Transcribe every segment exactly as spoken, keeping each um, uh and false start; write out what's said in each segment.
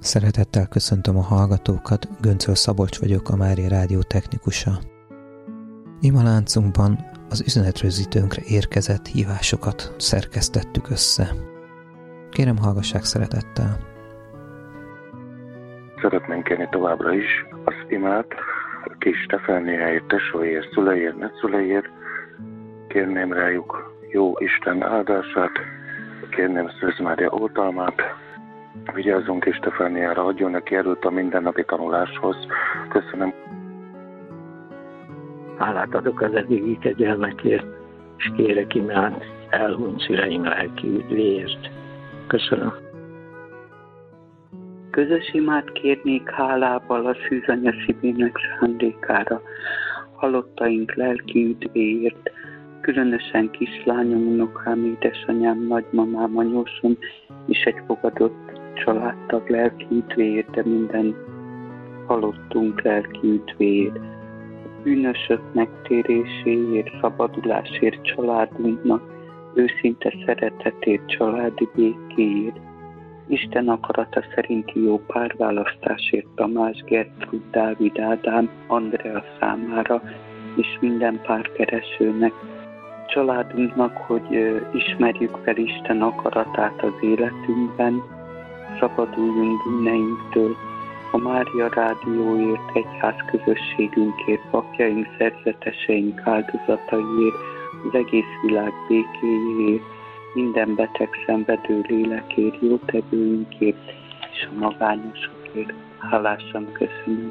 Szeretettel köszöntöm a hallgatókat, Göncöl Szabolcs vagyok, a Mária Rádió technikusa. Imaláncunkban az üzenetrögzítőnkre érkezett hívásokat szerkesztettük össze. Kérem, hallgassák szeretettel. Szeretnénk kérni továbbra is az imát kis Stefániáért, tesóért, szüleiért, nagyszüleiért. Kérném rájuk jó Isten áldását, kérném Szűz Mária oltalmát. Vigyázzunk kis Stefániára, adjon neki erőt a mindennapi tanuláshoz. Köszönöm. Hálát adok az eddigi kegyelmekért, és kérek imát elhunyt szüleim lelki üdvéért. Köszönöm. Közös imát kérnék hálával a szűzanya szívének szándékára, halottaink lelki üdvéért, különösen kislányom, unokám, édesanyám, nagymamám, anyósom és egy fogadott családtag lelki üdvéért, de minden halottunk lelki üdvéért. Bűnösök megtéréséért, szabadulásért családunknak, őszinte szeretetért, családi békéért, Isten akarata szerinti jó párválasztásért Tamás, Gertrud, Dávid, Ádám, Andrea számára és minden párkeresőnek, családunknak, hogy ismerjük fel Isten akaratát az életünkben, szabaduljunk bűneinktől, a Mária Rádióért, egyház közösségünkért, papjaink, szerzeteseink áldozataiért, az egész világ békéjéért, minden beteg szenvedő lélekért, jótevőinkért és a magányosokért. Hálásan köszönöm.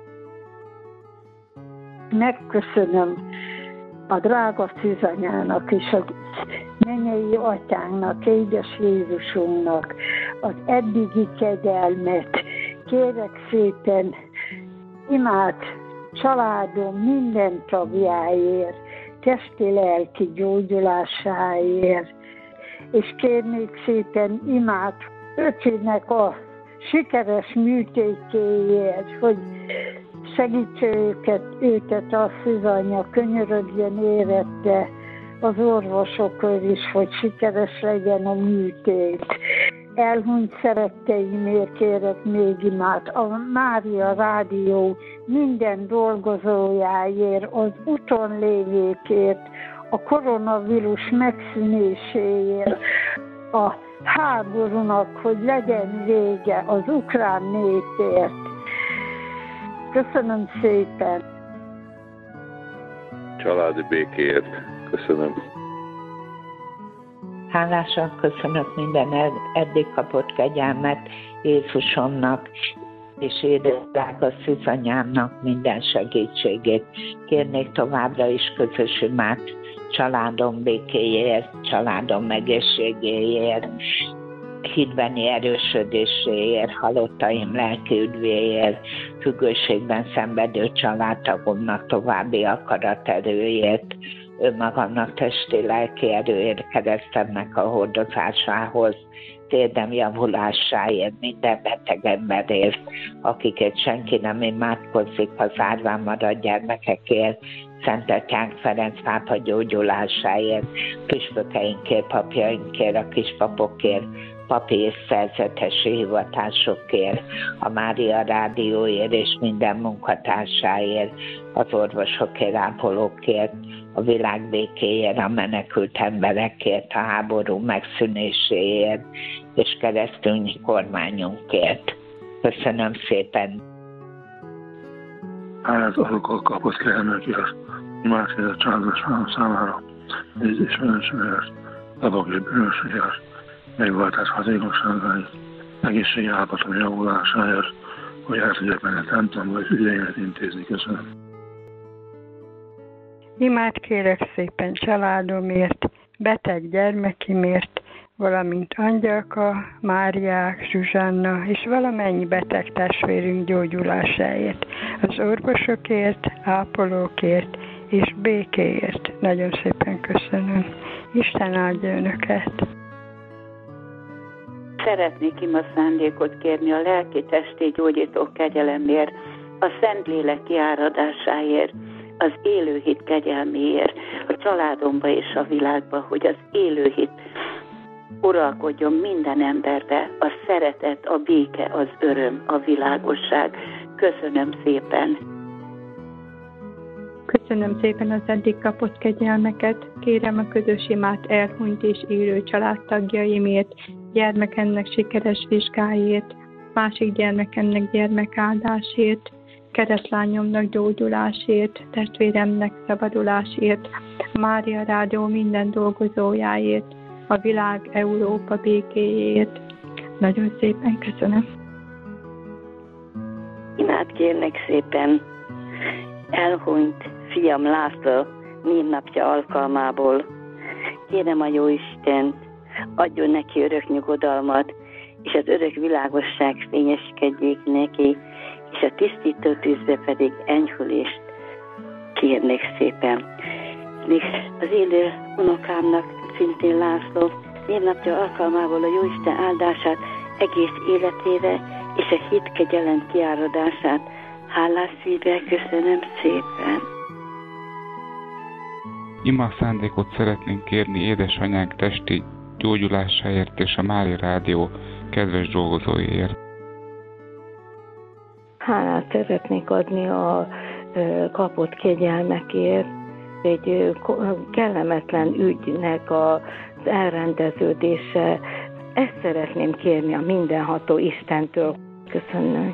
Megköszönöm a drága szűzanyának és a mennyei atyánknak, édes Jézusunknak az eddigi kegyelmet. Kérek szépen imát családom minden tagjáért, testi-lelki gyógyulásáért, és kérnék szépen imát öcsének a sikeres műtétjéért, hogy segítse őket, őket a szűzanya, könyörögjön érette az orvosokról is, hogy sikeres legyen a műtét. Elhunyt szeretteimért kérek még imát, a Mária Rádió minden dolgozójáért, az úton lévőkért, a koronavírus megszűnéséért, a háborúnak, hogy legyen vége az ukrán népért. Köszönöm szépen! Családi békéért köszönöm. Hálásan köszönök minden eddig kapott kegyelmet Jézusomnak, és édesdrága szűzanyámnak minden segítségét. Kérnék továbbra is közös imát családom békéjéért, családom egészségéért, hitbeni erősödéséért, halottaim lelki üdvéért, függőségben szenvedő családtagomnak további akaraterőért, önmagamnak testi lelki erőért, keresztemnek a hordozásához, térdem javulásáért, minden beteg emberért, akiket senki nem imádkozik, az árván maradt gyermekekért, Szent Atyánk Ferenc pápa gyógyulásáért, püspökeinkért, papjainkért, a kispapokért, papi és szerzetesi hivatásokért, a Mária Rádióért és minden munkatársáért, az orvosokért, ápolókért, a világ békéért, a menekült emberekért, a háború megszűnéséért és keresztényi kormányunkért. Köszönöm szépen! Hálát adok a kapott kegyelmekért, imádkozz a családosának számára, és menőségért, labak és bűnösségért, megváltás hatékonyságáért, egészségi állapotom javulásáért, hogy el tudjak menni a templomba és ügyeimet intézni. Köszönöm. Imát kérek szépen családomért, beteg gyermekimért, valamint Angyalka, Máriák, Zsuzsanna és valamennyi beteg testvérünk gyógyulásáért, az orvosokért, ápolókért és békéért. Nagyon szépen köszönöm. Isten áldja önöket! Szeretnék ima szándékot kérni a lelki-testi gyógyító kegyelemért, a Szentlélek kiáradásáért, az élőhit kegyelméért, a családomba és a világba, hogy az élőhit uralkodjon minden emberbe a szeretet, a béke, az öröm, a világosság. Köszönöm szépen! Köszönöm szépen az eddig kapott kegyelmeket, kérem a közös imát elhunyt és élő családtagjaimért, gyermekemnek sikeres vizsgáért, másik gyermekemnek gyermekáldásért, keresztlányomnak gyógyulásért, testvéremnek szabadulásért, Mária Rádió minden dolgozójáért, a világ Európa békéjéért. Nagyon szépen köszönöm. Imát kérnek szépen elhunyt fiam László névnapja alkalmából. Kérem a Jóistent, adjon neki örök nyugodalmat, és az örök világosság fényeskedjék neki, és a tisztító tűzbe pedig enyhülést kérnek szépen. Még az élő unokámnak, szintén László, névnapja alkalmából a Jóisten áldását egész életére, és a hit kegyelem kiáradását hálás szívvel köszönöm szépen. Ima szándékot szeretnénk kérni édesanyánk testi gyógyulásáért és a Mária Rádió kedves dolgozóiért. Hálát szeretnék adni a kapott kegyelmekért, egy kellemetlen ügynek az elrendeződése. Ezt szeretném kérni a mindenható Istentől. Köszönöm.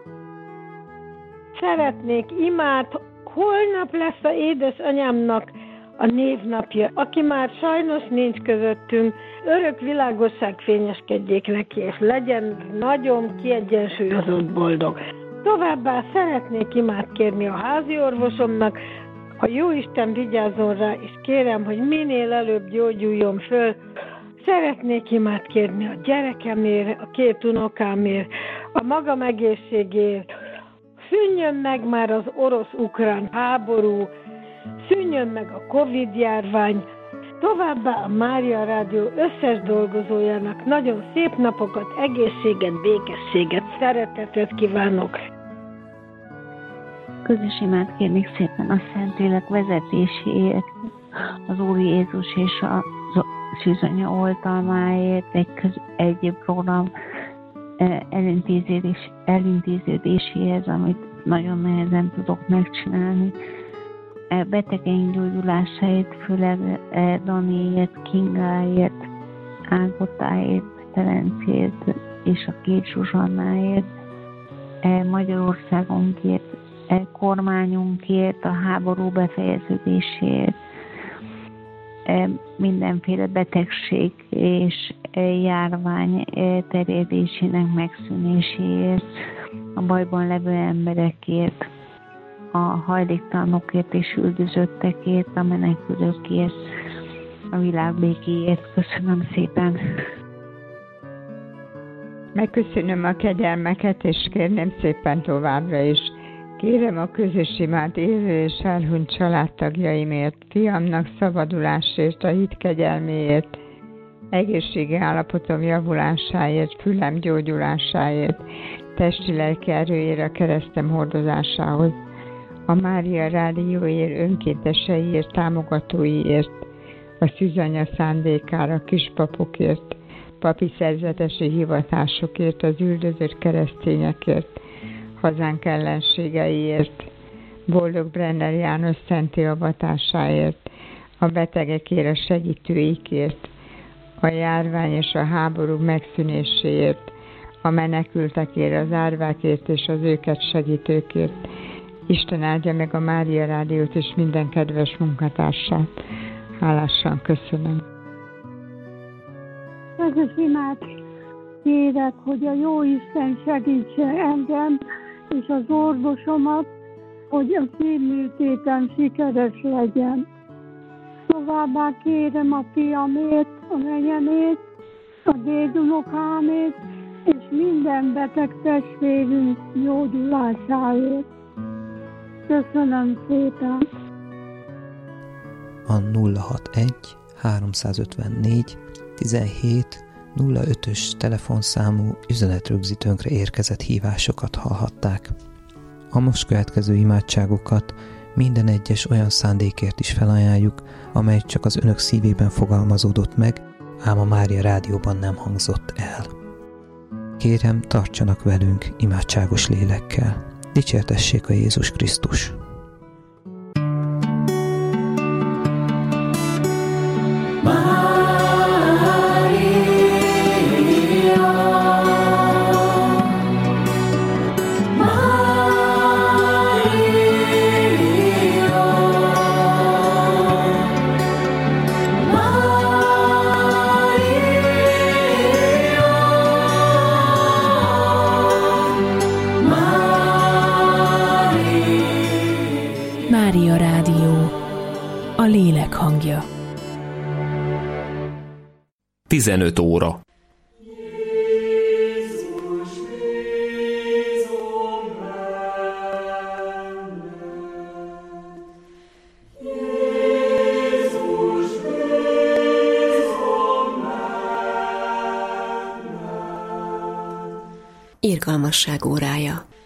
Szeretnék imát, holnap lesz a édesanyámnak a névnapja, aki már sajnos nincs közöttünk. Örök világosság fényeskedjék neki, és legyen nagyon kiegyensúlyozott boldog. Továbbá szeretnék imát kérni a házi orvosomnak, a Jóisten vigyázzon rá, és kérem, hogy minél előbb gyógyuljon föl. Szeretnék imát kérni a gyerekemért, a két unokámért, a magam egészségért. Szűnjön meg már az orosz-ukrán háború, szűnjön meg a Covid-járvány, továbbá a Mária Rádió összes dolgozójának nagyon szép napokat, egészséget, békességet, szeretetet kívánok. Közös imát kérnék szépen a Szentlélek vezetéséért, az Úr Jézus és a szűzanya oltalmáért, egy, köz, egy program elintéződés, elintéződéséhez, amit nagyon nehezen tudok megcsinálni. Betegeink gyógyulásáért, főleg Daniért, Kingáért, Ágottáért, Terencért és a két Zsuzsannáért, Magyarországonkért, kormányunkért, a háború befejeződéséért, mindenféle betegség és járvány terjedésének megszűnéséért, a bajban levő emberekért, a hajléktalanokért és üldözöttekért, a menekülőkért, a világ békéért. Köszönöm szépen! Megköszönöm a kegyelmeket, és kérném szépen továbbra is. Kérem a közös imát élő és elhunyt családtagjaimért, fiamnak szabadulásért, a hit kegyelméért, egészségi állapotom javulásáért, fülem gyógyulásáért, testi-lelki erőért, a keresztem hordozásához, a Mária Rádióért, önkénteseiért, támogatóiért, a szűzanya szándékára, a kispapokért, papi szerzetesi hivatásokért, az üldözött keresztényekért, hazánk ellenségeiért, boldog Brenner János szenti avatásáért, a betegekért, a segítőikért, a járvány és a háború megszűnéséért, a menekültekért, az árvákért és az őket segítőkért. Isten áldja meg a Mária Rádiót és minden kedves munkatársát. Hálásan köszönöm. Közös imát kérek, hogy a Jóisten segítse engem és az orvosomat, hogy a szívműtétem sikeres legyen. Továbbá kérem a fiamét, a menyemét, a dédunokámét, és minden beteg testvérünk gyógyulásáért. Köszönöm szépen! A nulla hatvanegy háromszázötvennégy tizenhét nulla ötös telefonszámú üzenetrögzítőnkre érkezett hívásokat hallhatták. A most következő imádságokat minden egyes olyan szándékért is felajánljuk, amely csak az önök szívében fogalmazódott meg, ám a Mária Rádióban nem hangzott el. Kérem, tartsanak velünk imádságos lélekkel. Dicsértessék a Jézus Krisztus! Mária Rádió, a lélek hangja. tizenöt óra. Irgalmasság órája.